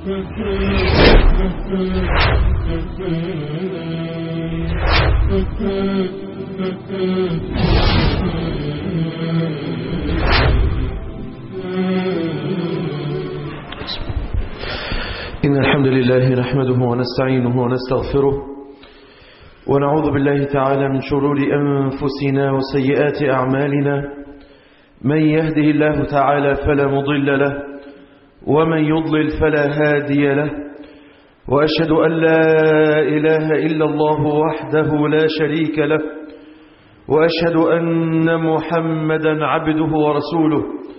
إن الحمد لله نحمده ونستعينه ونستغفره ونعوذ بالله تعالى من شرور أنفسنا وسيئات أعمالنا. من يهده الله تعالى فلا مضل له ومن يضلل فلا هادي له، وأشهد أن لا إله إلا الله وحده لا شريك له، وأشهد أن محمدا عبده ورسوله.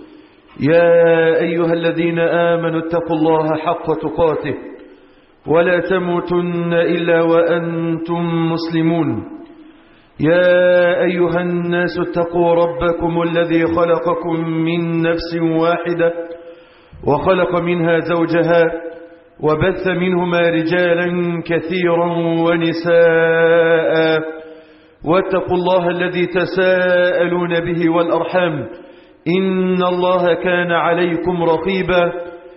يا أيها الذين آمنوا اتقوا الله حق تقاته ولا تموتن إلا وأنتم مسلمون. يا أيها الناس اتقوا ربكم الذي خلقكم من نفس واحدة وخلق منها زوجها وبث منهما رجالا كثيرا ونساء، واتقوا الله الذي تساءلون به والأرحام إن الله كان عليكم رقيبا.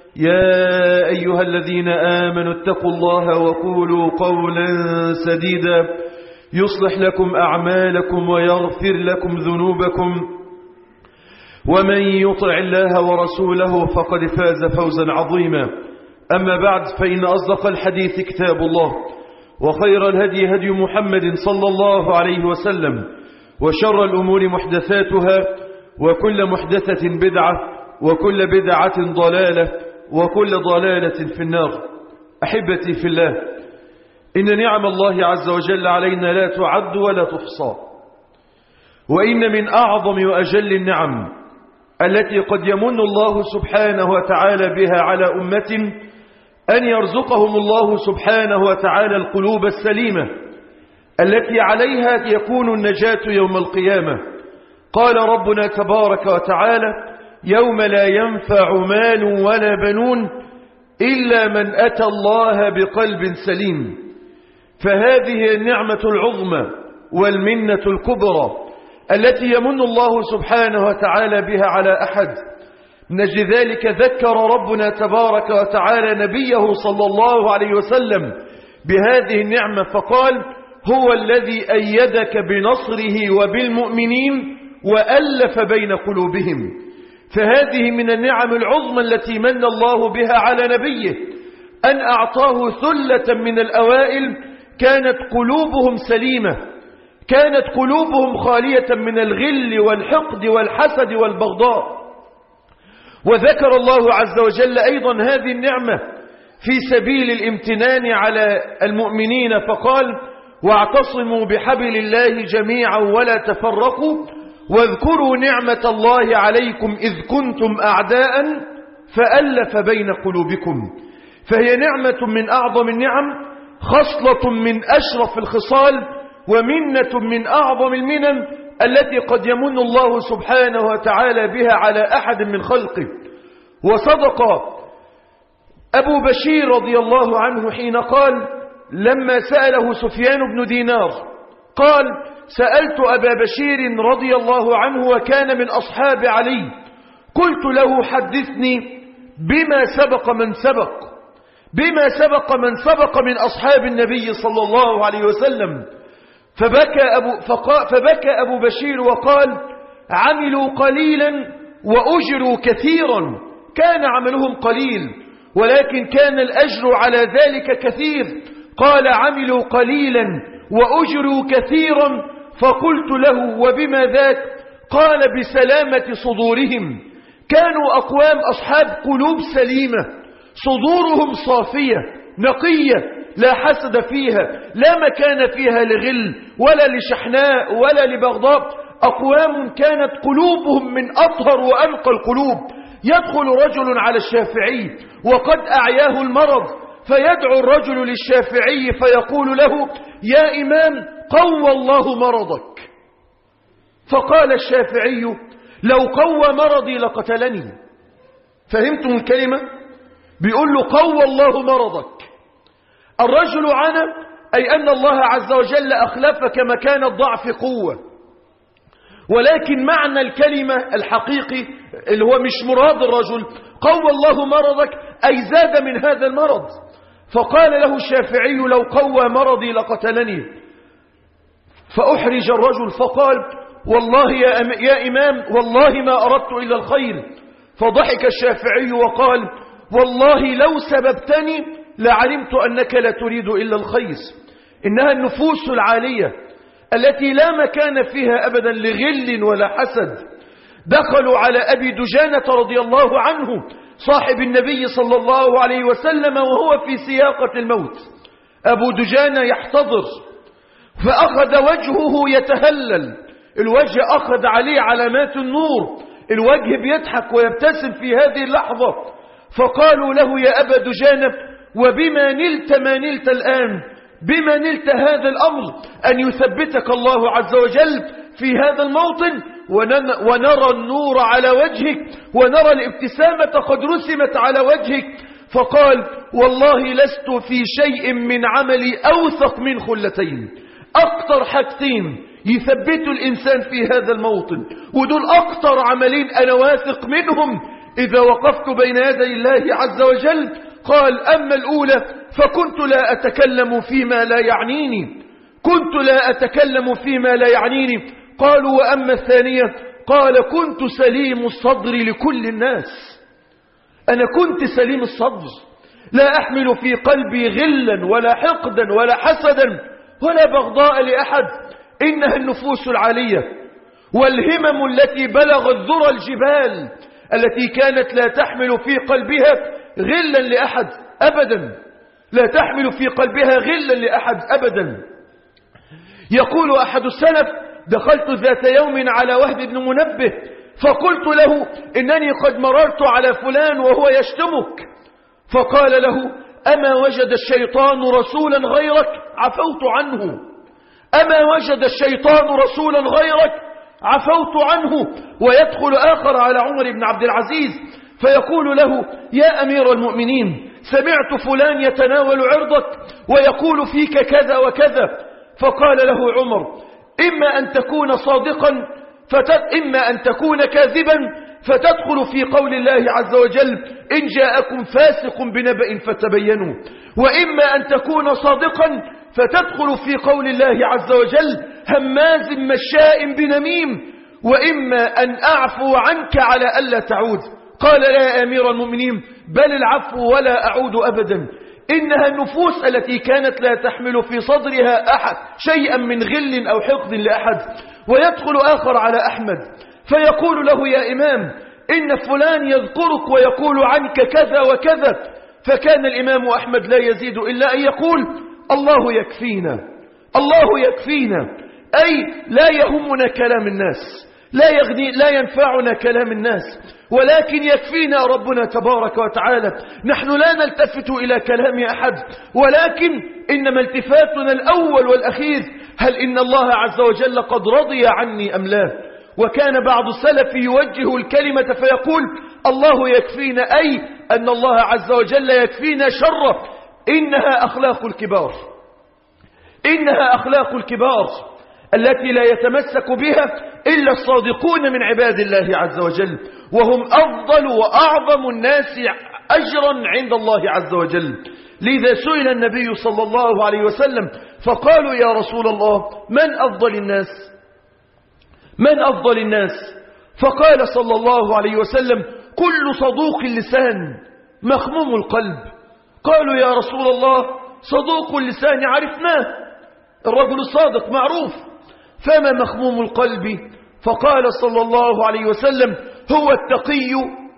يا أيها الذين آمنوا اتقوا الله وقولوا قولا سديدا يصلح لكم أعمالكم ويغفر لكم ذنوبكم، ومن يطع الله ورسوله فقد فاز فوزا عظيما. أما بعد، فإن أصدق الحديث كتاب الله، وخير الهدي هدي محمد صلى الله عليه وسلم، وشر الأمور محدثاتها، وكل محدثة بدعة، وكل بدعة ضلالة، وكل ضلالة في النار. أحبتي في الله، إن نعم الله عز وجل علينا لا تعد ولا تحصى، وإن من أعظم وأجل النعم التي قد يمن الله سبحانه وتعالى بها على أمة أن يرزقهم الله سبحانه وتعالى القلوب السليمة التي عليها يكون النجاة يوم القيامة. قال ربنا تبارك وتعالى: يوم لا ينفع مال ولا بنون إلا من أتى الله بقلب سليم. فهذه النعمة العظمى والمنة الكبرى التي يمن الله سبحانه وتعالى بها على أحد. نجد ذلك ذكر ربنا تبارك وتعالى نبيه صلى الله عليه وسلم بهذه النعمة فقال: هو الذي أيدك بنصره وبالمؤمنين وألف بين قلوبهم. فهذه من النعم العظمى التي من الله بها على نبيه، أن أعطاه ثلة من الأوائل كانت قلوبهم سليمة، كانت قلوبهم خالية من الغل والحقد والحسد والبغضاء. وذكر الله عز وجل أيضا هذه النعمة في سبيل الامتنان على المؤمنين فقال: واعتصموا بحبل الله جميعا ولا تفرقوا واذكروا نعمة الله عليكم إذ كنتم أعداء فألف بين قلوبكم. فهي نعمة من أعظم النعم، خصلة من أشرف الخصال، ومنة من أعظم المنن التي قد يمن الله سبحانه وتعالى بها على أحد من خلقه. وصدق أبو بشير رضي الله عنه حين قال لما سأله سفيان بن دينار قال: سألت أبا بشير رضي الله عنه وكان من أصحاب علي، قلت له: حدثني بما سبق من سبق من أصحاب النبي صلى الله عليه وسلم. فبكى أبو بشير وقال: عملوا قليلا وأجروا كثيرا. كان عملهم قليل ولكن كان الأجر على ذلك كثير. قال: عملوا قليلا وأجروا كثيرا. فقلت له: وبما ذاك؟ قال: بسلامة صدورهم. كانوا أقوام أصحاب قلوب سليمة، صدورهم صافية نقية لا حسد فيها، لا مكان فيها لغل ولا لشحناء ولا لبغضاء. أقوام كانت قلوبهم من أطهر وأنقى القلوب. يدخل رجل على الشافعي وقد أعياه المرض، فيدعو الرجل للشافعي فيقول له: يا إمام، قوى الله مرضك. فقال الشافعي: لو قوى مرضي لقتلني. فهمتم الكلمة؟ بيقول له: قوى الله مرضك. الرجل عنا أي أن الله عز وجل أخلفك مكان الضعف قوة، ولكن معنى الكلمة الحقيقي اللي هو مش مراد الرجل قوى الله مرضك أي زاد من هذا المرض. فقال له الشافعي لو قوى مرضي لقتلني. فأحرج الرجل فقال والله يا إمام والله ما أردت إلا الخير. فضحك الشافعي وقال والله لو سببتني لعلمت أنك لا تريد إلا الخير. إنها النفوس العالية التي لا مكان فيها أبدا لغل ولا حسد. دخلوا على أبي دجانة رضي الله عنه صاحب النبي صلى الله عليه وسلم وهو في سياقة الموت. أبو دجانة يحتضر، فأخذ وجهه يتهلل، الوجه أخذ عليه علامات النور، الوجه بيضحك ويبتسم في هذه اللحظة. فقالوا له يا أبا دجانة وبما نلت ما نلت الآن؟ بما نلت هذا الأمر أن يثبتك الله عز وجل في هذا الموطن ونرى النور على وجهك ونرى الابتسامة قد رسمت على وجهك؟ فقال والله لست في شيء من عملي أوثق من خلتين. أكتر حاجتين يثبتوا الإنسان في هذا الموطن، ودول أكتر عملين أنا واثق منهم إذا وقفت بين يدي الله عز وجل. قال أما الأولى فكنت لا أتكلم فيما لا يعنيني، كنت لا أتكلم فيما لا يعنيني. قالوا وأما الثانية؟ قال كنت سليم الصدر لكل الناس. أنا كنت سليم الصدر، لا أحمل في قلبي غلا ولا حقدا ولا حسدا ولا بغضاء لأحد. إنها النفوس العالية والهمم التي بلغت ذرى الجبال التي كانت لا تحمل في قلبها غلا لأحد أبدا، لا تحمل في قلبها غلا لأحد أبدا. يقول أحد السلف دخلت ذات يوم على وهب بن منبه فقلت له إنني قد مررت على فلان وهو يشتمك. فقال له أما وجد الشيطان رسولا غيرك عفوت عنه، أما وجد الشيطان رسولا غيرك عفوت عنه. ويدخل آخر على عمر بن عبد العزيز فيقول له يا أمير المؤمنين سمعت فلان يتناول عرضك ويقول فيك كذا وكذا. فقال له عمر إما أن تكون صادقا إما أن تكون كاذبا فتدخل في قول الله عز وجل إن جاءكم فاسق بنبأ فتبينوا، وإما أن تكون صادقا فتدخل في قول الله عز وجل هماز مشاء بنميم، وإما أن أعفو عنك على ألا تعود. قال لا يا أمير المؤمنين بل العفو ولا أعود أبدا. إنها النفوس التي كانت لا تحمل في صدرها أحد شيئا من غل أو حقد لأحد. ويدخل آخر على أحمد فيقول له يا إمام إن فلان يذكرك ويقول عنك كذا وكذا. فكان الإمام أحمد لا يزيد إلا أن يقول الله يكفينا، الله يكفينا، أي لا يهمنا كلام الناس، لا ينفعنا كلام الناس، ولكن يكفينا ربنا تبارك وتعالى. نحن لا نلتفت إلى كلام أحد، ولكن إنما التفاتنا الأول والأخير هل إن الله عز وجل قد رضي عني أم لا. وكان بعض السلف يوجه الكلمة فيقول الله يكفينا، أي أن الله عز وجل يكفينا شره. إنها أخلاق الكبار، إنها أخلاق الكبار التي لا يتمسك بها إلا الصادقون من عباد الله عز وجل، وهم أفضل وأعظم الناس أجرا عند الله عز وجل. لذا سئل النبي صلى الله عليه وسلم فقالوا يا رسول الله من أفضل الناس؟ من أفضل الناس؟ فقال صلى الله عليه وسلم كل صدوق اللسان مخموم القلب. قالوا يا رسول الله صدوق اللسان عرفناه، الرجل الصادق معروف، فما مخموم القلب؟ فقال صلى الله عليه وسلم هو التقي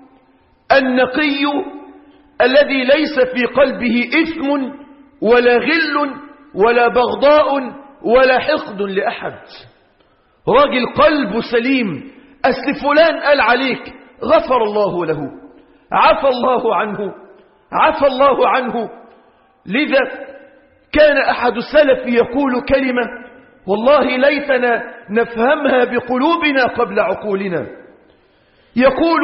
النقي الذي ليس في قلبه إثم ولا غل ولا بغضاء ولا حقد لأحد. راجل قلبه سليم، أصل فلان قال عليك غفر الله له، عفى الله عنه، عفى الله عنه. لذا كان أحد السلف يقول كلمة والله ليتنا نفهمها بقلوبنا قبل عقولنا. يقول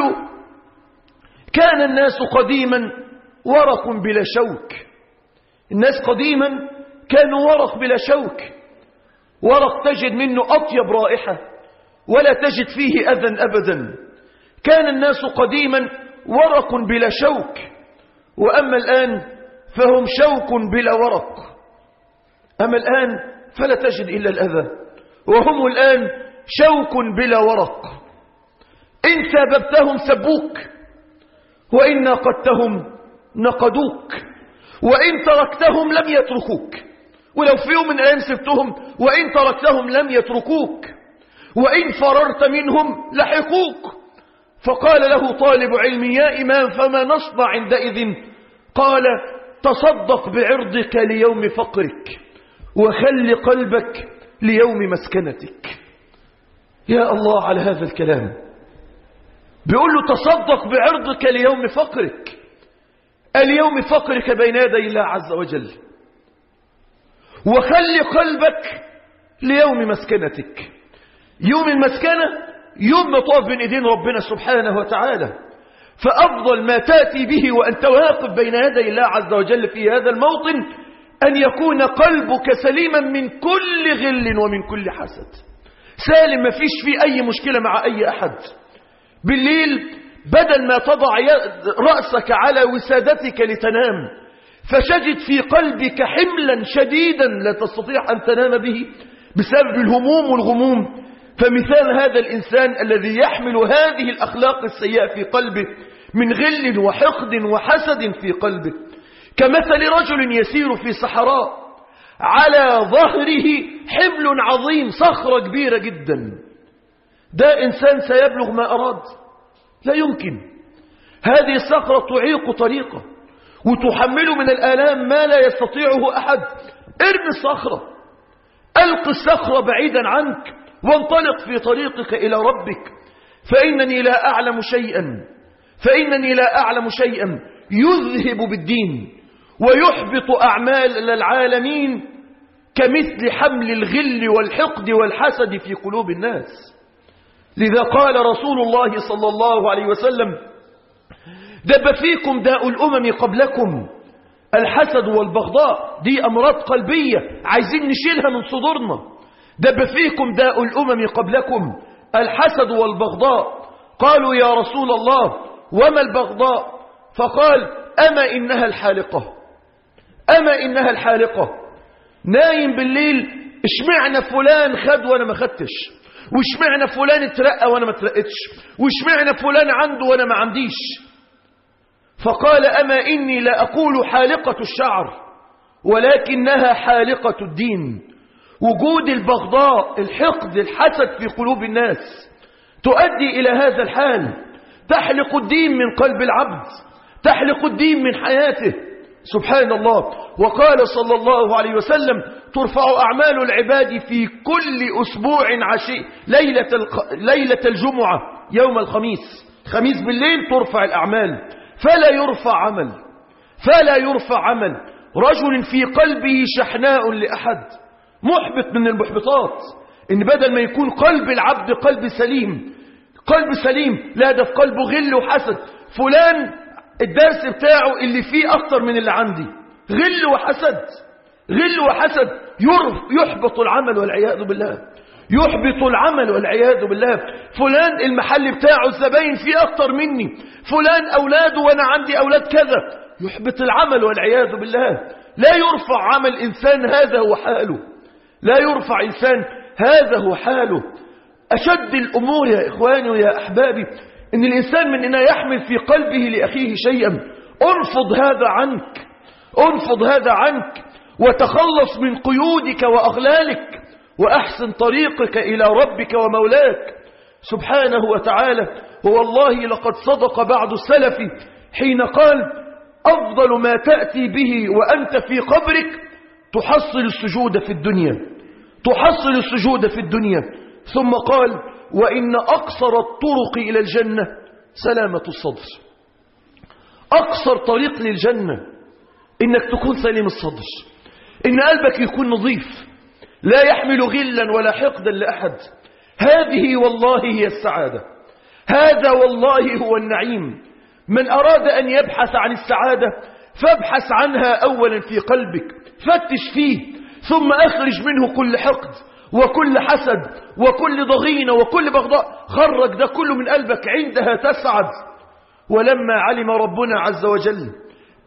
كان الناس قديما ورق بلا شوك. الناس قديما كانوا ورق بلا شوك، ورق تجد منه أطيب رائحة ولا تجد فيه أذى أبدا. كان الناس قديما ورق بلا شوك، وأما الآن فهم شوك بلا ورق. أما الآن فلا تجد إلا الأذى، وهم الآن شوك بلا ورق. إن سببتهم سبوك، وإن ناقدتهم نقدوك، وإن تركتهم لم يتركوك. ولو في يوم من الأيام سبتهم وإن تركتهم لم يتركوك، وإن فررت منهم لحقوك. فقال له طالب علم: يا إمام فما نصنع عندئذ؟ قال: تصدق بعرضك ليوم فقرك، وخل قلبك ليوم مسكنتك. يا الله على هذا الكلام. بيقول له: تصدق بعرضك ليوم فقرك، اليوم فقرك بين يدي الله عز وجل، وخل قلبك ليوم مسكنتك. يوم المسكنة يوم ما تقف بين ايدين ربنا سبحانه وتعالى. فأفضل ما تأتي به وأنت واقف بين يدي الله عز وجل في هذا الموطن أن يكون قلبك سليما من كل غل ومن كل حسد، سالم، ما فيش فيه أي مشكلة مع أي أحد. بالليل بدل ما تضع رأسك على وسادتك لتنام، فشجد في قلبك حملا شديدا لا تستطيع أن تنام به بسبب الهموم والغموم. فمثال هذا الإنسان الذي يحمل هذه الأخلاق السيئة في قلبه من غل وحقد وحسد في قلبه كمثل رجل يسير في صحراء على ظهره حمل عظيم، صخرة كبيرة جدا. ده إنسان سيبلغ ما أراد؟ لا يمكن. هذه الصخرة تعيق طريقه وتحمله من الآلام ما لا يستطيعه أحد. ارمي الصخرة، ألق الصخرة بعيدا عنك، وانطلق في طريقك إلى ربك. فإنني لا أعلم شيئا يذهب بالدين ويحبط أعمال العالمين كمثل حمل الغل والحقد والحسد في قلوب الناس. لذا قال رسول الله صلى الله عليه وسلم: دب فيكم داء الأمم قبلكم الحسد والبغضاء. دي أمراض قلبية عايزين نشيلها من صدورنا. دب فيكم داء الأمم قبلكم الحسد والبغضاء. قالوا: يا رسول الله وما البغضاء؟ فقال: أما إنها الحالقة. نايم بالليل: اشمعنا فلان خد وانا ما خدتش، واشمعنا فلان اترقى وانا ما اترقتش، واشمعنا فلان عنده وانا ما عنديش. فقال: أما إني لا أقول حالقة الشعر ولكنها حالقة الدين. وجود البغضاء، الحقد، الحسد في قلوب الناس تؤدي إلى هذا الحال. تحلق الدين من قلب العبد، تحلق الدين من حياته. سبحان الله. وقال صلى الله عليه وسلم: ترفع أعمال العباد في كل أسبوع ليلة الجمعة يوم الخميس بالليل ترفع الأعمال، فلا يرفع عمل رجل في قلبه شحناء لأحد. محبط من المحبطات إن بدل ما يكون قلب العبد قلب سليم، لا ده في قلبه غل وحسد. فلان الدرس بتاعه اللي فيه أكتر من اللي عندي، غل وحسد يحبط العمل والعياذ بالله. فلان المحل بتاعه الزباين فيه أكتر مني، فلان أولاده وأنا عندي أولاد كذا، يحبط العمل والعياذ بالله. لا يرفع عمل إنسان هذا هو حاله. أشد الأمور يا إخواني ويا أحبابي إن الإنسان من إنه يحمل في قلبه لأخيه شيئا. انفض هذا عنك وتخلص من قيودك وأغلالك، وأحسن طريقك إلى ربك ومولاك سبحانه وتعالى. والله لقد صدق بعض السلف حين قال: أفضل ما تأتي به وأنت في قبرك تحصل السجود في الدنيا. ثم قال: وإن أقصر الطرق إلى الجنة سلامة الصدر. أقصر طريق للجنة إنك تكون سليم الصدر، إن قلبك يكون نظيف، لا يحمل غلا ولا حقدا لأحد. هذه والله هي السعادة، هذا والله هو النعيم. من أراد أن يبحث عن السعادة فابحث عنها أولا في قلبك، فتش فيه، ثم أخرج منه كل حقد وكل حسد وكل ضغينة وكل بغضاء. خرج ده كله من قلبك، عندها تسعد. ولما علم ربنا عز وجل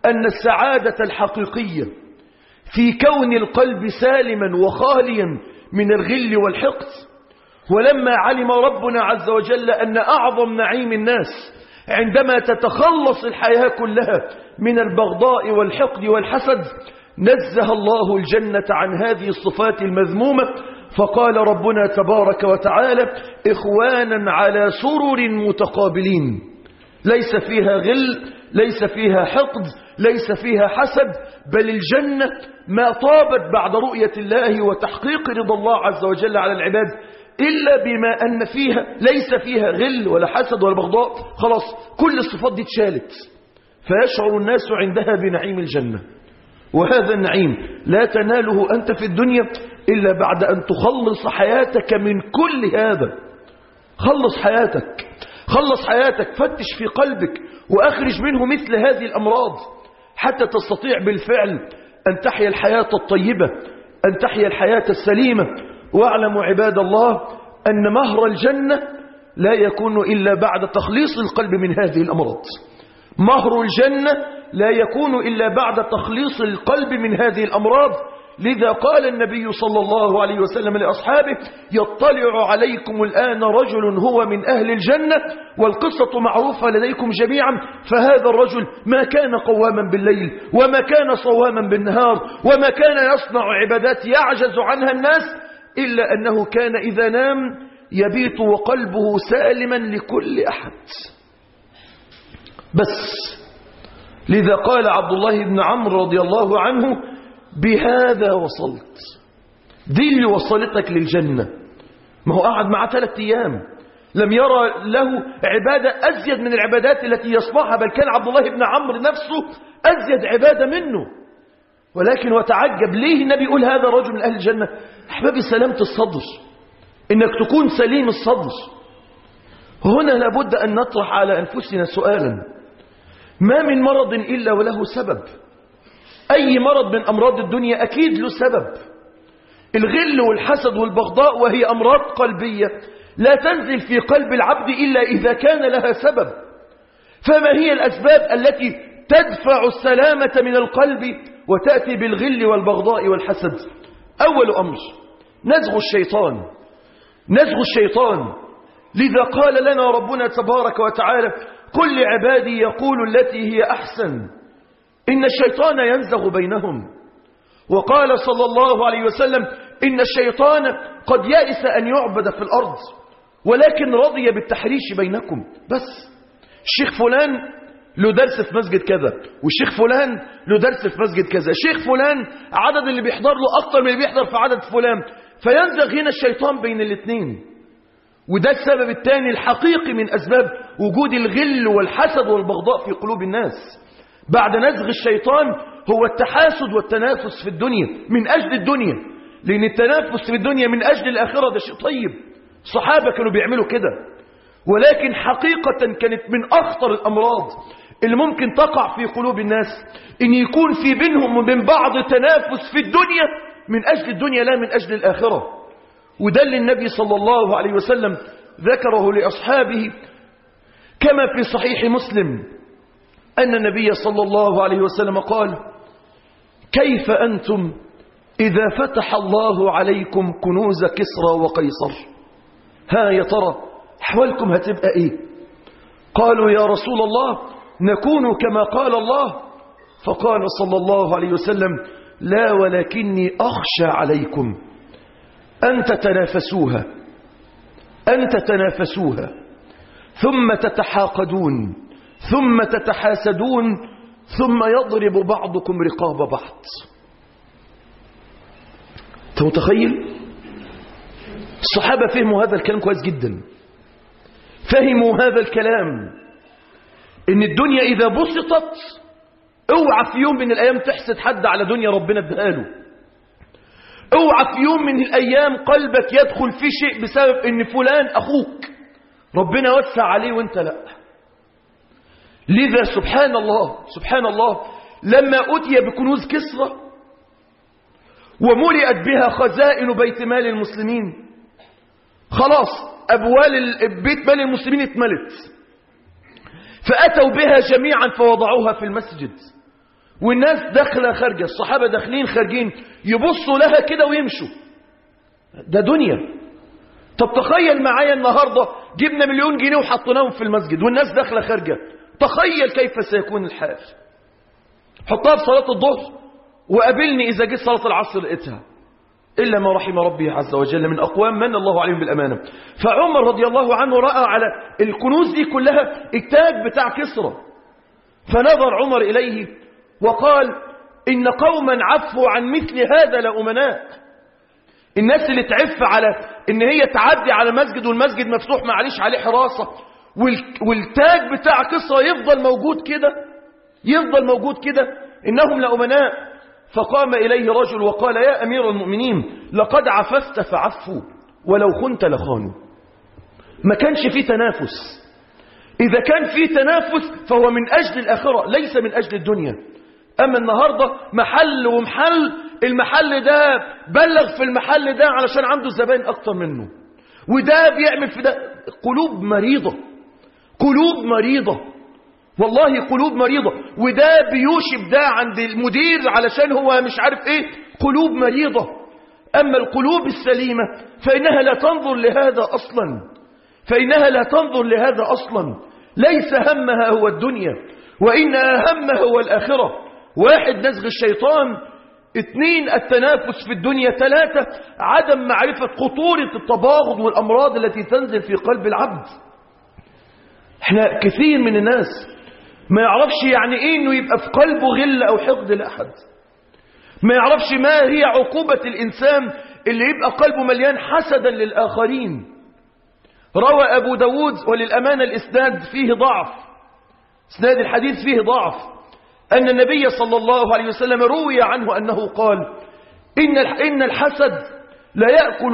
أن السعادة الحقيقية في كون القلب سالما وخاليا من الغل والحقد. ولما علم ربنا عز وجل أن أعظم نعيم الناس عندما تتخلص الحياة كلها من البغضاء والحقد والحسد، نزه الله الجنة عن هذه الصفات المذمومة، فقال ربنا تبارك وتعالى: إخوانا على سرر متقابلين، ليس فيها غل، ليس فيها حقد، ليس فيها حسد، بل الجنة ما طابت بعد رؤية الله وتحقيق رضا الله عز وجل على العباد إلا بما أن فيها ليس فيها غل ولا حسد ولا بغضاء. خلاص كل الصفات دي اتشالت، فيشعر الناس عندها بنعيم الجنة. وهذا النعيم لا تناله أنت في الدنيا إلا بعد أن تخلص حياتك من كل هذا. خلص حياتك، خلص حياتك، فتش في قلبك وأخرج منه مثل هذه الأمراض حتى تستطيع بالفعل أن تحيا الحياة الطيبة، أن تحيا الحياة السليمة. واعلموا عباد الله أن مهر الجنة لا يكون إلا بعد تخليص القلب من هذه الأمراض. مهر الجنة لا يكون إلا بعد تخليص القلب من هذه الأمراض. لذا قال النبي صلى الله عليه وسلم لأصحابه: يطلع عليكم الآن رجل هو من أهل الجنة، والقصة معروفة لديكم جميعا، فهذا الرجل ما كان قواما بالليل وما كان صواما بالنهار وما كان يصنع عبادات يعجز عنها الناس، إلا أنه كان إذا نام يبيت وقلبه سالما لكل أحد. بس لذا قال عبد الله بن عمرو رضي الله عنه: بهذا وصلت. دي اللي وصلتك للجنة. ما هو قعد معه 3 أيام لم يرى له عبادة أزيد من العبادات التي يصنعها، بل كان عبد الله بن عمرو نفسه أزيد عبادة منه. ولكن وتعجب ليه النبي يقول هذا رجل من أهل الجنة؟ أحبابي، سلامة الصدر، إنك تكون سليم الصدر. هنا لابد أن نطرح على أنفسنا سؤالا: ما من مرض إلا وله سبب. أي مرض من أمراض الدنيا أكيد له سبب. الغل والحسد والبغضاء وهي أمراض قلبية لا تنزل في قلب العبد إلا إذا كان لها سبب. فما هي الأسباب التي تدفع السلامة من القلب وتأتي بالغل والبغضاء والحسد؟ أول أمر نزغ الشيطان. نزغ الشيطان. لذا قال لنا ربنا تبارك وتعالى: قل لعبادي يقول التي هي أحسن إن الشيطان ينزغ بينهم. وقال صلى الله عليه وسلم: إن الشيطان قد يئس أن يعبد في الأرض ولكن رضي بالتحريش بينكم. بس الشيخ فلان له درس في مسجد كذا، والشيخ فلان له درس في مسجد كذا، الشيخ فلان عدد اللي بيحضر له أكتر من اللي بيحضر في عدد فلان، فينزغ هنا الشيطان بين الاثنين. وده السبب الثاني الحقيقي من أسباب وجود الغل والحسد والبغضاء في قلوب الناس بعد نزغ الشيطان، هو التحاسد والتنافس في الدنيا من أجل الدنيا. لأن التنافس في الدنيا من أجل الآخرة ده شيء طيب، الصحابة كانوا بيعملوا كده. ولكن حقيقة كانت من أخطر الأمراض اللي ممكن تقع في قلوب الناس إن يكون في بينهم وبين بعض تنافس في الدنيا من أجل الدنيا لا من أجل الآخرة. وده اللي النبي صلى الله عليه وسلم ذكره لأصحابه كما في صحيح مسلم أن النبي صلى الله عليه وسلم قال: كيف أنتم إذا فتح الله عليكم كنوز كسرى وقيصر؟ ها يا ترى أحوالكم هتبقى إيه؟ قالوا: يا رسول الله نكون كما قال الله. فقال صلى الله عليه وسلم: لا، ولكني أخشى عليكم أن تتنافسوها، أن تتنافسوها ثم تتحاقدون ثم تتحاسدون ثم يضرب بعضكم رقاب بعض. أنت متخيل؟ الصحابة فهموا هذا الكلام كويس جدا، فهموا هذا الكلام إن الدنيا إذا بسطت اوعى في يوم من الأيام تحسد حد على دنيا ربنا اداها له. اوعى في يوم من الأيام قلبك يدخل في شيء بسبب إن فلان أخوك ربنا وسع عليه وانت لا. لذا سبحان الله سبحان الله لما أتي بكنوز كسرى وملئت بها خزائن بيت مال المسلمين، خلاص أبوال بيت مال المسلمين اتملت، فأتوا بها جميعا فوضعوها في المسجد والناس داخلة خارجة، الصحابة داخلين خارجين، يبصوا لها كده ويمشوا. ده دنيا. طب تخيل معايا النهاردة جبنا 1,000,000 جنيه وحطيناهم في المسجد والناس داخلة خارجة، تخيل كيف سيكون الحال. حطها في صلاة الظهر وقابلني إذا جيت صلاة العصر لقيتها، إلا ما رحم ربي عز وجل من أقوام من الله عليهم بالأمانة. فعمر رضي الله عنه رأى على الكنوز دي كلها التاج بتاع كسرى، فنظر عمر إليه وقال إن قوما عفوا عن مثل هذا لأمناء. الناس اللي تعف على إن هي تعدي على مسجد والمسجد مفتوح معليش عليه حراسة والتاج بتاع كسرى يفضل موجود كده إنهم لأمناء. فقام إليه رجل وقال يا أمير المؤمنين لقد عففت فعفوا ولو خنت لخانوا. ما كانش فيه تنافس. إذا كان فيه تنافس فهو من أجل الآخرة ليس من أجل الدنيا. أما النهاردة محل ومحل، المحل ده بلغ في المحل ده علشان عنده زبائن أكتر منه، وده بيعمل في ده. قلوب مريضة والله، قلوب مريضة. وده بيوشب ده عند المدير علشان هو مش عارف ايه، قلوب مريضة. أما القلوب السليمة فإنها لا تنظر لهذا أصلا، ليس همها هو الدنيا وإنها همها هو الآخرة. 1 نزغ الشيطان، 2 التنافس في الدنيا، 3 عدم معرفة خطورة التباغض والأمراض التي تنزل في قلب العبد. احنا كثير من الناس ما يعرفش يعني ايه انه يبقى في قلبه غل او حقد لأحد، ما يعرفش ما هي عقوبة الإنسان اللي يبقى قلبه مليان حسدا للآخرين. روى أبو داود وللأمانة الإسناد فيه ضعف، إسناد الحديث فيه ضعف، أن النبي صلى الله عليه وسلم روي عنه أنه قال إن الحسد لا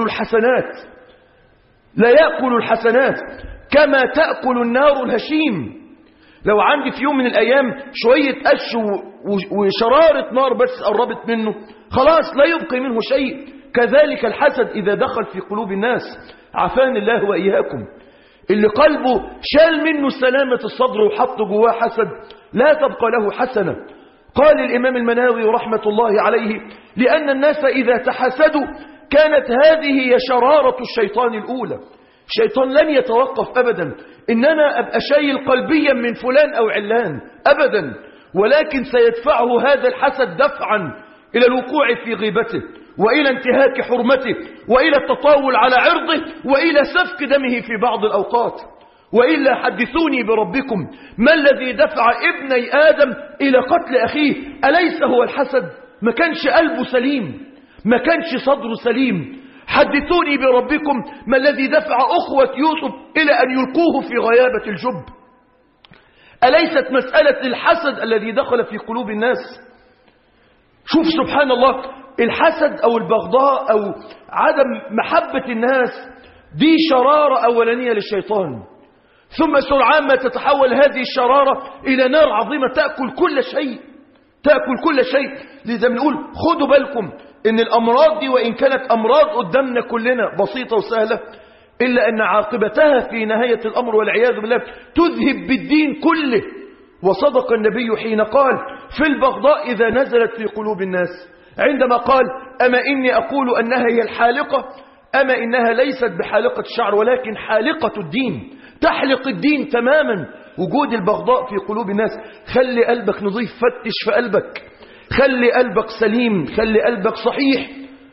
يأكل الحسنات كما تأكل النار الهشيم. لو عندي في يوم من الأيام شوية قش وشرارة نار بس قربت منه خلاص لا يبقي منه شيء. كذلك الحسد إذا دخل في قلوب الناس، عافاني الله وإياكم، اللي قلبه شال منه سلامة الصدر وحط جواه حسد لا تبقى له حسنة. قال الإمام المناوي رحمة الله عليه لأن الناس إذا تحسدوا كانت هذه هي شرارة الشيطان الأولى. الشيطان لن يتوقف أبدا إن أنا أبقى شايل قلبيا من فلان أو علان أبدا، ولكن سيدفعه هذا الحسد دفعا إلى الوقوع في غيبته وإلى انتهاك حرمته وإلى التطاول على عرضه وإلى سفك دمه في بعض الأوقات. وإلا حدثوني بربكم ما الذي دفع ابني آدم إلى قتل أخيه؟ أليس هو الحسد؟ ما كانش قلبه سليم، ما كانش صدره سليم. حدثوني بربكم ما الذي دفع أخوة يوسف إلى أن يلقوه في غيابة الجب؟ أليست مسألة الحسد الذي دخل في قلوب الناس؟ شوف سبحان الله، الحسد أو البغضاء أو عدم محبة الناس دي شرارة أولانية للشيطان، ثم سرعان ما تتحول هذه الشرارة إلى نار عظيمة تأكل كل شيء. لذا بنقول خدوا بالكم إن الأمراض دي وإن كانت أمراض قدامنا كلنا بسيطة وسهلة، إلا أن عاقبتها في نهاية الأمر والعياذ بالله تذهب بالدين كله. وصدق النبي حين قال في البغضاء إذا نزلت في قلوب الناس، عندما قال أما إني أقول أنها هي الحالقة، أما إنها ليست بحالقة الشعر ولكن حالقة الدين، تحلق الدين تماما. وجود البغضاء في قلوب الناس. خلي قلبك نظيف، فتش في قلبك، خلي قلبك سليم، خلي قلبك صحيح.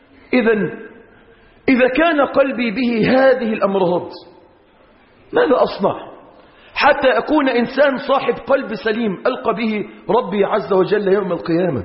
إذا كان قلبي به هذه الأمراض ماذا أصنع حتى أكون إنسان صاحب قلب سليم ألقى به ربي عز وجل يوم القيامة؟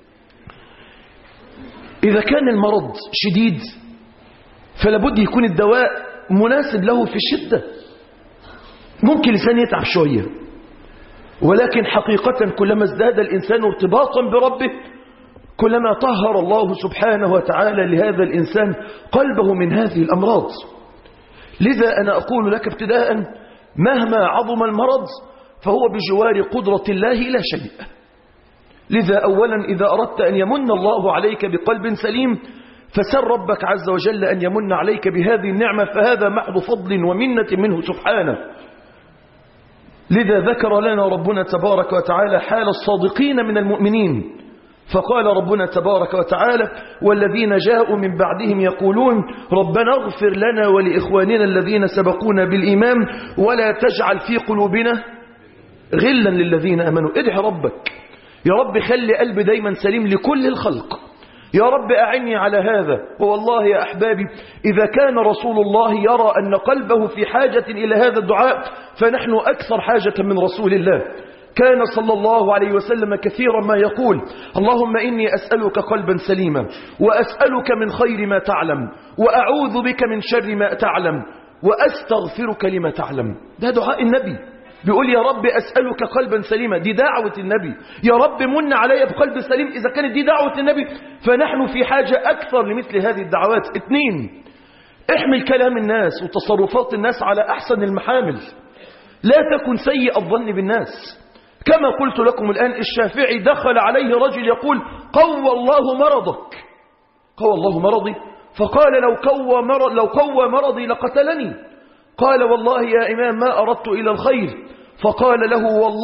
إذا كان المرض شديد فلابد يكون الدواء مناسب له في الشدة. ممكن الإنسان يتعب شوية، ولكن حقيقة كلما ازداد الإنسان ارتباطا بربه كلما طهر الله سبحانه وتعالى لهذا الإنسان قلبه من هذه الأمراض. لذا أنا أقول لك ابتداء مهما عظم المرض فهو بجوار قدرة الله لا شيء. لذا أولا إذا أردت أن يمن الله عليك بقلب سليم فسل ربك عز وجل أن يمن عليك بهذه النعمة، فهذا محض فضل ومنة منه سبحانه. لذا ذكر لنا ربنا تبارك وتعالى حال الصادقين من المؤمنين، فقال ربنا تبارك وتعالى: والذين جاءوا من بعدهم يقولون ربنا اغفر لنا ولإخواننا الذين سبقونا بالإيمان ولا تجعل في قلوبنا غلا للذين آمنوا. ادعي ربك: يا رب خلي قلبي دايما سليم لكل الخلق، يا رب أعني على هذا. والله يا أحبابي إذا كان رسول الله يرى أن قلبه في حاجة إلى هذا الدعاء فنحن أكثر حاجة من رسول الله. كان صلى الله عليه وسلم كثيرا ما يقول: اللهم إني أسألك قلبا سليما، وأسألك من خير ما تعلم، وأعوذ بك من شر ما تعلم، وأستغفرك لما تعلم. ده دعاء النبي، بيقول يا رب أسألك قلبا سليما. دي دعوة النبي، يا رب من علي بقلب سليم. إذا كانت دي دعوة النبي فنحن في حاجة أكثر لمثل هذه الدعوات. 2: احمل كلام الناس وتصرفات الناس على أحسن المحامل، لا تكن سيء الظن بالناس. كما قلت لكم الآن، الشافعي دخل عليه رجل يقول: قوى الله مرضك. قوى الله مرضي؟ فقال: لو قوى مرضي لقتلني. قال: والله يا إمام ما أردت إلى الخير. فقال له: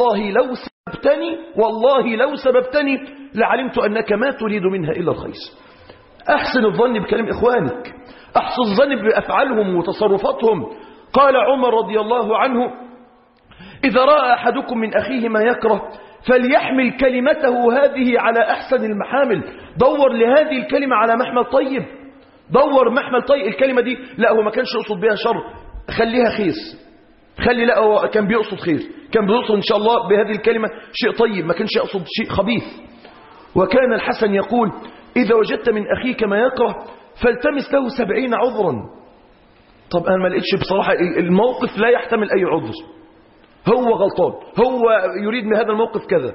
والله لو سببتني لعلمت أنك ما تريد منها إلا الخير. أحسن الظن بكلام إخوانك، أحسن الظن بأفعالهم وتصرفاتهم. قال عمر رضي الله عنه: إذا رأى أحدكم من أخيه ما يكره فليحمل كلمته هذه على أحسن المحامل. دور لهذه الكلمة على محمل طيب، دور محمل طيب. الكلمة دي لا هو ما كانش يقصد بها شر، خليها خير. خلي لا هو كان بيقصد خير، كان بيقصد إن شاء الله بهذه الكلمة شيء طيب، ما كانش يقصد شيء خبيث. وكان الحسن يقول: إذا وجدت من أخيك ما يكره فالتمس له 70 عذرا. طب أنا ما لقيتش بصراحة، الموقف لا يحتمل أي عذر، هو غلطان، هو يريد من هذا الموقف كذا.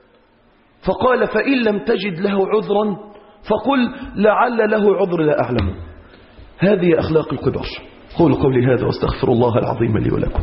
فقال: فإن لم تجد له عذرا فقل لعل له عذر لا أعلمه. هذه أخلاق الكبار. قولوا قولي هذا واستغفر الله العظيم لي ولكم.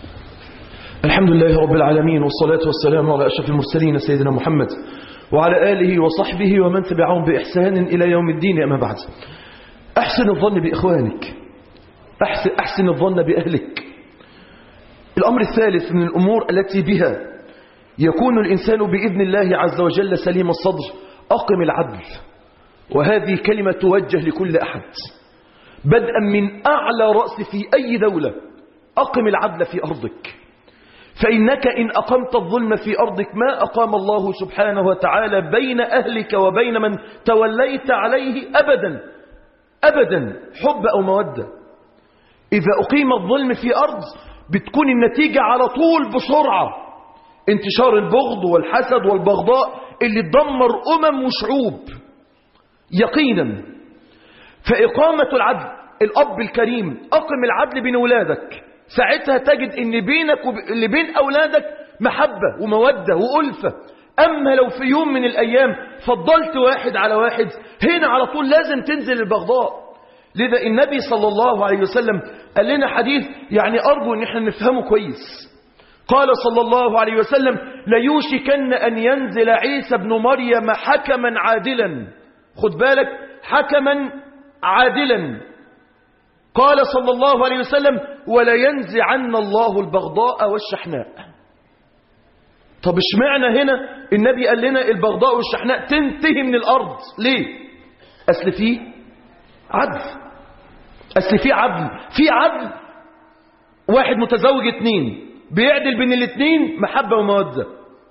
الحمد لله رب العالمين، والصلاة والسلام على أشرف المرسلين سيدنا محمد وعلى آله وصحبه ومن تبعهم بإحسان إلى يوم الدين. أما بعد، أحسن الظن بإخوانك، أحسن الظن بأهلك. الأمر الثالث من الأمور التي بها يكون الإنسان بإذن الله عز وجل سليم الصدر: أقم العدل. وهذه كلمة توجه لكل أحد بدءا من أعلى رأس في أي دولة. أقم العدل في أرضك، فإنك إن أقمت الظلم في أرضك ما أقام الله سبحانه وتعالى بين أهلك وبين من توليت عليه أبدا أبدا حب أو مودة. إذا أقيم الظلم في أرض بتكون النتيجة على طول بسرعة انتشار البغض والحسد والبغضاء اللي تدمر وشعوب يقينا. فإقامة العدل، الأب الكريم أقم العدل بين أولادك، ساعتها تجد ان بينك اللي بين أولادك محبة ومودة وألفة. أما لو في يوم من الأيام فضلت واحد على واحد، هنا على طول لازم تنزل البغضاء. لذا النبي صلى الله عليه وسلم قال لنا حديث يعني أرجو ان احنا نفهمه كويس. قال صلى الله عليه وسلم: ليوشكن أن ينزل عيسى بن مريم حكما عادلا. خد بالك، حكما عادلا. قال صلى الله عليه وسلم: ولا ينزعن الله البغضاء والشحناء. طب اشمعنى هنا النبي قال لنا البغضاء والشحناء تنتهي من الأرض؟ ليه؟ أصل فيه عدل، أصل فيه عدل. في عدل، واحد متزوج 2 بيعدل بين الاثنين محبة ومودة.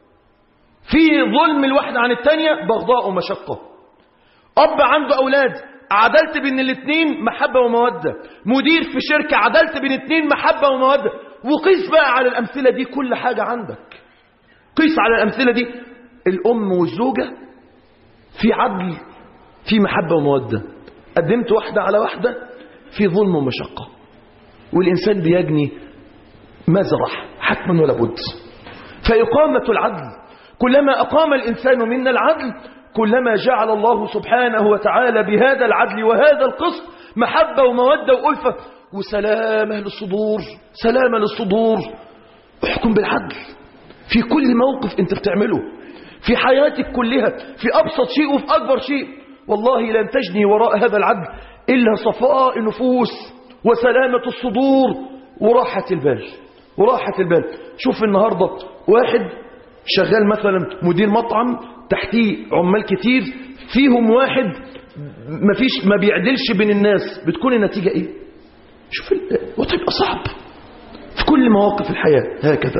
في ظلم الواحد عن الثانية بغضاء ومشقة. أب عنده أولاد عدلت بين الاثنين محبة ومودة. مدير في شركة عدلت بين 2 محبة ومودة. وقيس بقى على الأمثلة دي كل حاجة عندك، قيس على الأمثلة دي. الأم والزوجة في عدل، في محبة ومودة. قدمت واحدة على واحدة في ظلم ومشقة، والإنسان بيجني مزرح حتما ولا بد. فإقامة العدل، كلما أقام الإنسان منا العدل كلما جعل الله سبحانه وتعالى بهذا العدل وهذا القسط محبة ومودة وألفة وسلامة للصدور، سلامة للصدور. احكم بالعدل في كل موقف انت بتعمله في حياتك كلها، في أبسط شيء وفي أكبر شيء. والله لن تجني وراء هذا العدل إلا صفاء النفوس وسلامة الصدور وراحة البال، وراحة البال. شوف النهاردة واحد شغال مثلا مدير مطعم، تحتيه عمال كتير، فيهم واحد ما بيعدلش بين الناس، بتكون النتيجة ايه؟ شوف وتبقى صعب في كل مواقف الحياة هكذا.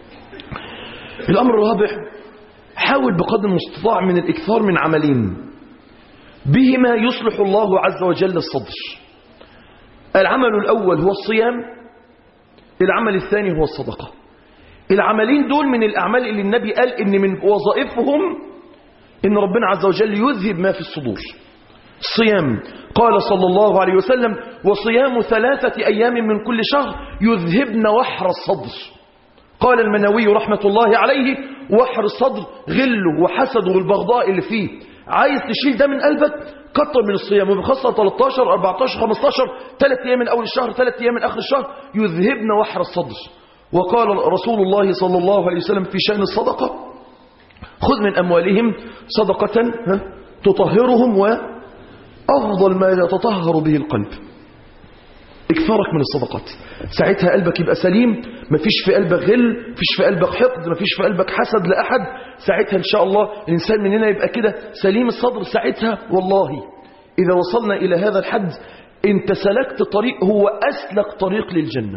الأمر الرابع، حاول بقدر المستطاع من الإكثار من عملين بهما يصلح الله عز وجل الصدر. العمل الأول هو الصيام، العمل الثاني هو الصدقة. العملين دول من الأعمال اللي النبي قال إن من وظائفهم إن ربنا عز وجل يذهب ما في الصدور. الصيام قال صلى الله عليه وسلم: وصيام 3 أيام من كل شهر يذهبن وحر الصدر. قال المنوي رحمة الله عليه: وحر الصدر غله وحسده والبغضاء اللي فيه. عايز تشيل ده من قلبك، كتر من الصيام، وبخاصة 13 14 15 3 أيام من أول الشهر 3 أيام من آخر الشهر يذهبن وحر الصدر. وقال رسول الله صلى الله عليه وسلم في شأن الصدقة: خذ من أموالهم صدقة تطهرهم وأفضل ما يتطهر به القلب. اكثرك من الصدقات، ساعتها قلبك يبقى سليم، مفيش في قلبك غل، مفيش في قلبك حقد، مفيش في قلبك حسد لأحد. ساعتها إن شاء الله الإنسان مننا يبقى كده سليم الصدر. ساعتها والله إذا وصلنا إلى هذا الحد انت سلكت طريق هو أسلك طريق للجنة،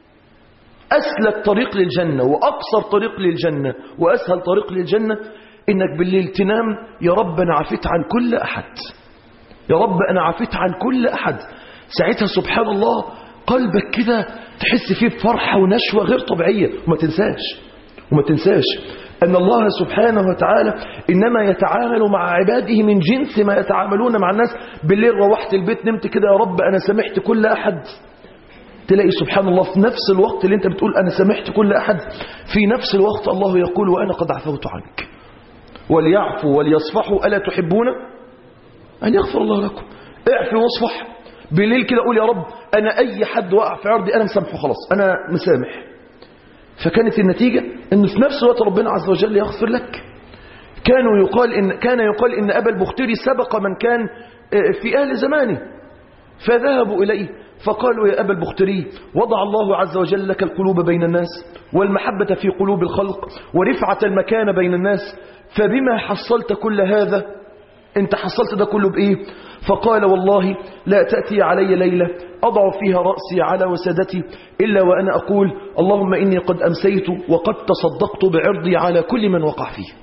أسلك طريق للجنة وأقصر طريق للجنة وأسهل طريق للجنة. إنك بالليل تنام: يا رب أنا عفيت عن كل أحد، يا رب أنا عفيت عن كل أحد. ساعتها سبحان الله قلبك كده تحس فيه بفرحة ونشوة غير طبيعية. وما تنساش أن الله سبحانه وتعالى إنما يتعامل مع عباده من جنس ما يتعاملون مع الناس. بالليل روحت البيت نمت كده: يا رب أنا سامحت كل أحد. تلاقي سبحان الله في نفس الوقت اللي انت بتقول أنا سامحت كل أحد، في نفس الوقت الله يقول: وأنا قد عفوت عنك وليعفوا وليصفحوا ألا تحبون أن يغفر الله لكم. اعفوا واصفح. بالليل كده قول: يا رب أنا أي حد وقع في عرضي أنا مسامحه، خلاص أنا مسامح. فكانت النتيجة أنه في نفس الوقت ربنا عز وجل يغفر لك. كان يقال إن أبا البختري سبق من كان في أهل زمانه، فذهبوا إليه فقالوا: يا أبا البختري، وضع الله عز وجل لك القلوب بين الناس والمحبة في قلوب الخلق ورفعة المكان بين الناس، فبما حصلت كل هذا؟ انت حصلت ده كله بإيه؟ فقال: والله لا تأتي علي ليلة أضع فيها رأسي على وسادتي إلا وأنا أقول: اللهم إني قد أمسيت وقد تصدقت بعرضي على كل من وقع فيه.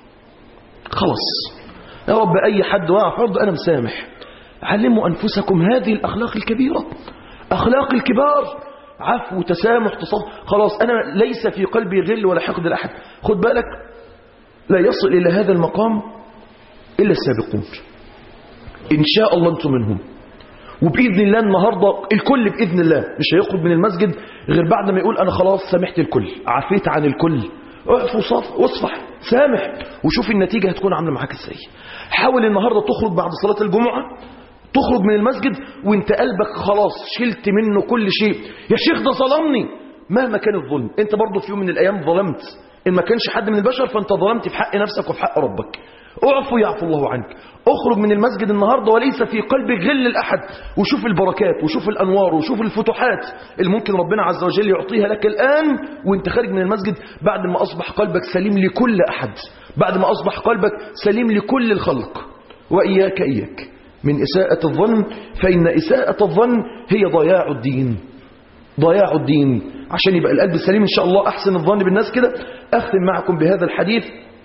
خلاص يا رب أي حد وقع في عرض أنا مسامح. علموا أنفسكم هذه الأخلاق الكبيرة، أخلاق الكبار، عفو وتسامح تصفح. خلاص أنا ليس في قلبي غل ولا حقد لأحد. خد بالك لا يصل إلى هذا المقام إلا السابقون، إن شاء الله أنتم منهم. وبإذن الله النهاردة الكل بإذن الله مش هيخرج من المسجد غير بعد ما يقول أنا خلاص سامحت الكل، عفيت عن الكل. اعفو واصفح، سامح، وشوف النتيجة هتكون عاملة معاك ازاي. حاول النهاردة تخرج بعد صلاة الجمعة، تخرج من المسجد وانت قلبك خلاص شلت منه كل شيء. يا شيخ ده ظلمني، مهما كان الظلم انت برضو في يوم من الأيام ظلمت، إن ما كانش حد من البشر فانت ظلمت في حق نفسك وفي حق ربك. اعفو يعفو الله عنك. اخرج من المسجد النهاردة وليس في قلبك غل الأحد، وشوف البركات وشوف الأنوار وشوف الفتوحات اللي ممكن ربنا عز وجل يعطيها لك الآن وانت خارج من المسجد، بعد ما أصبح قلبك سليم لكل أحد، بعد ما أصبح قلبك سليم لكل الخلق. وإياك من إساءة الظن، فإن إساءة الظن هي ضياع الدين، ضياع الدين. عشان يبقى القلب السليم إن شاء الله أحسن الظن بالناس كده. أختم معكم بهذا الحديث.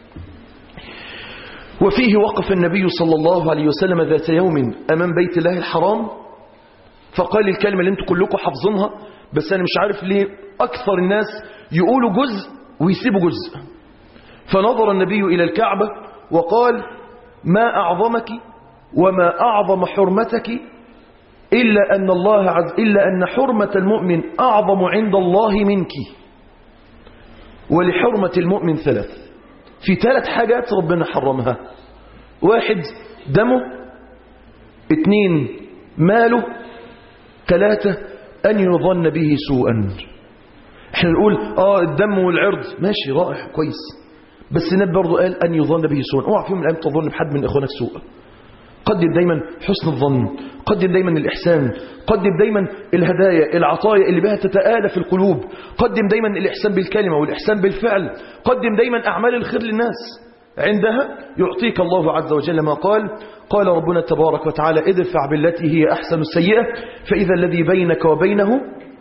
وفيه وقف النبي صلى الله عليه وسلم ذات يوم أمام بيت الله الحرام فقال الكلمة اللي انتم كلكم حافظينها، بس أنا مش عارف ليه أكثر الناس يقولوا جزء ويسيبوا جزء. فنظر النبي إلى الكعبة وقال: ما أعظمك وما أعظم حرمتك إلا أن حرمة المؤمن أعظم عند الله منك، ولحرمة المؤمن ثلاث. في 3 حاجات ربنا حرمها: 1 دمه، 2 ماله، 3 أن يظن به سوءا. احنا نقول الدم والعرض ماشي رائع كويس، بس النبي برضه قال أن يظن به سوءا. اوعى في يوم من الأيام تظن بحد من إخوانك سوءا، قدم دايما حسن الظن، قدم دايما الإحسان، قدم دايما الهدايا العطايا اللي بها تتآلف القلوب، قدم دايما الإحسان بالكلمة والإحسان بالفعل، قدم دايما أعمال الخير للناس. عندها يعطيك الله عز وجل ما قال ربنا تبارك وتعالى ادفع بالتي هي أحسن السيئة فإذا الذي بينك وبينه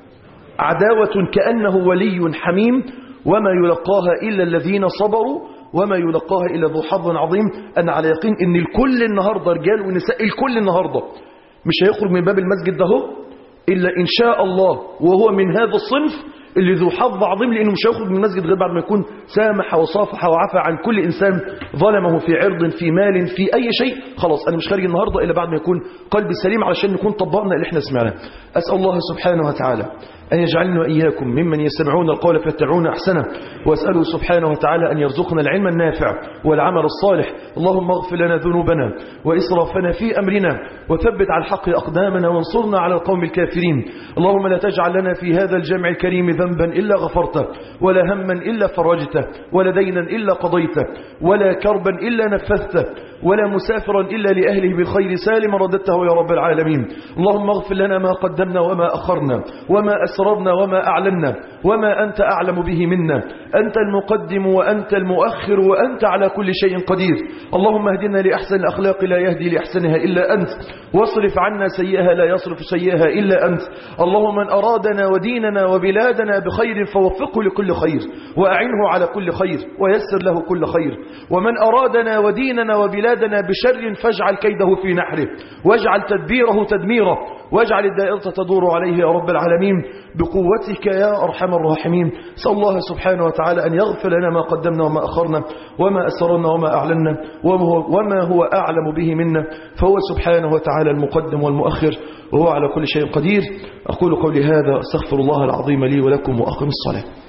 عداوة كأنه ولي حميم وما يلقاها إلا الذين صبروا وما يلقاها إلا ذو حظ عظيم. أنا على يقين إن الكل النهاردة رجال ونساء الكل النهاردة مش هيخرج من باب المسجد ده إلا إن شاء الله وهو من هذا الصنف اللي ذو حظ عظيم، لأنه مش هيخرج من المسجد غير بعد ما يكون سامح وصافح وعفى عن كل إنسان ظلمه في عرض في مال في أي شيء. خلاص أنا مش خارج النهاردة إلا بعد ما يكون قلبي سليم علشان نكون طبقنا اللي احنا سمعناه. أسأل الله سبحانه وتعالى أن يجعلنا وإياكم ممن يستمعون القول فيتبعون أحسنه، وأسأله سبحانه وتعالى أن يرزقنا العلم النافع والعمل الصالح. اللهم اغفر لنا ذنوبنا وإسرافنا في أمرنا وثبت على الحق أقدامنا وانصرنا على القوم الكافرين. اللهم لا تجعل لنا في هذا الجمع الكريم ذنبا إلا غفرته، ولا هما إلا فرجته، ولا دينا إلا قضيته، ولا كربا إلا نفذته، ولا مسافرا إلا لأهله بالخير سالما رددته يا رب العالمين. اللهم اغفر لنا ما قدمنا وما أخرنا وما أسررنا وما أعلنا وما أنت أعلم به منا. أنت المقدم وأنت المؤخر وأنت على كل شيء قدير. اللهم اهدنا لأحسن الأخلاق لا يهدي لأحسنها إلا أنت، واصرف عنا سيئها لا يصرف سيئها إلا أنت. اللهم من أرادنا وديننا وبلادنا بخير فوفقه لكل خير وأعنه على كل خير ويسر له كل خير، ومن أرادنا وديننا وبلادنا بشر فاجعل كيده في نحره واجعل تدبيره تدميره واجعل الدائرة تدور عليه يا رب العالمين بقوتك يا أرحم الراحمين. سأل الله سبحانه وتعالى أن يغفر لنا ما قدمنا وما أخرنا وما أسررنا وما أعلنا وما هو أعلم به منا، فهو سبحانه وتعالى المقدم والمؤخر وهو على كل شيء قدير. أقول قولي هذا أستغفر الله العظيم لي ولكم وأقم الصلاة.